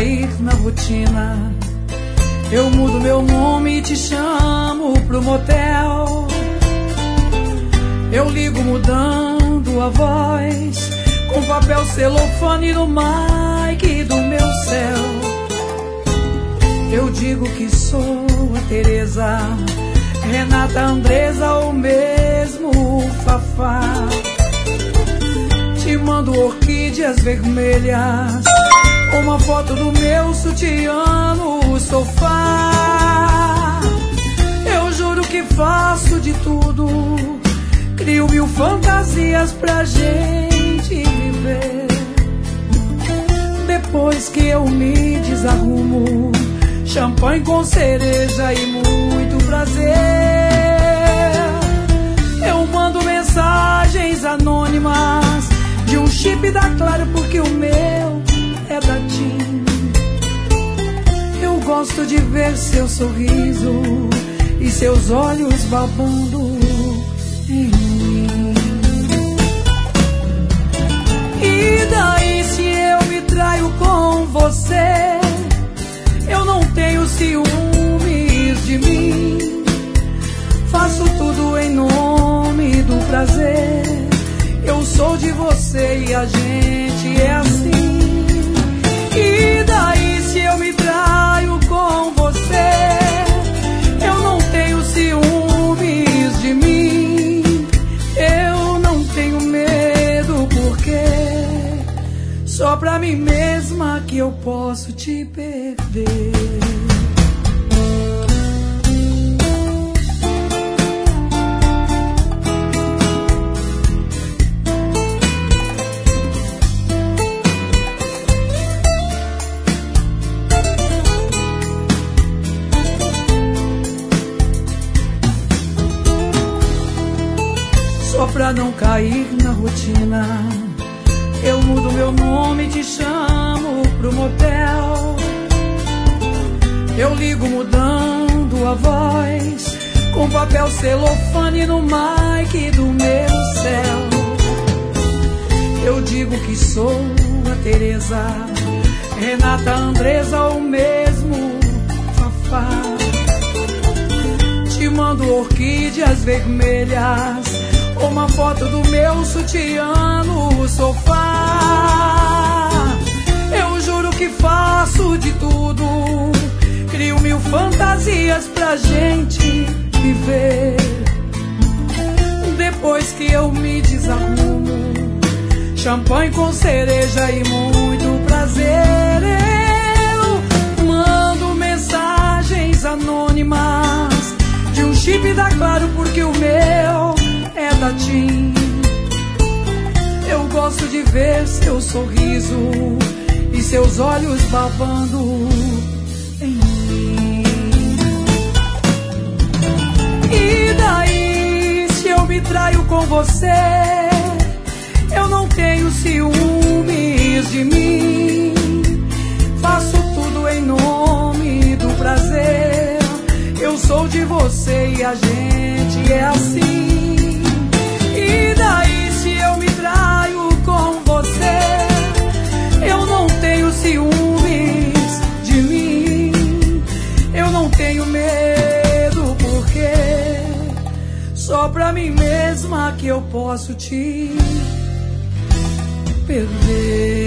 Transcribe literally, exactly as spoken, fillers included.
cair na rotina, eu mudo meu nome e te chamo pro motel. Eu ligo mudando a voz, com papel celofane no mic do meu céu. Eu digo que sou a Teresa, Renata, Andresa ou mesmo Fafá. Te mando orquídeas vermelhas, uma foto do meu sutiã no sofá. Eu juro que faço de tudo, crio mil fantasias pra gente viver. Depois que eu me desarrumo, champanhe com cereja e muito prazer. Eu mando mensagens anônimas de um chip da Claro, porque o meu é da TIM. Eu gosto de ver seu sorriso e seus olhos babando em mim. E daí se eu me traio com você? Eu não tenho ciúmes de mim. Faço tudo em nome do prazer. Eu sou de você e a gente é assim. E daí se eu me traio com você? Eu não tenho ciúmes de mim. Eu não tenho medo, porque só pra mim mesma que eu posso te perder. Só pra não cair na rotina, eu mudo meu nome e te chamo pro motel. Eu ligo mudando a voz, com papel celofane no mic do meu céu. Eu digo que sou a Teresa, Renata, Andresa ou mesmo Fafá. Te mando orquídeas vermelhas, uma foto do meu sutiã no sofá. Eu juro que faço de tudo, crio mil fantasias pra gente viver. Depois que eu me desarrumo, champanhe com cereja e muito prazer. Eu mando mensagens anônimas de um chip da Claro, porque o meu é da TIM. Eu gosto de ver seu sorriso e seus olhos babando em mim. E daí se eu me traio com você? Eu não tenho ciúmes de mim. Faço tudo em nome do prazer. Eu sou de você e a gente é assim. E daí se eu me traio com você? Eu não tenho ciúmes de mim. Eu não tenho medo, porque só pra mim mesma que eu posso te perder.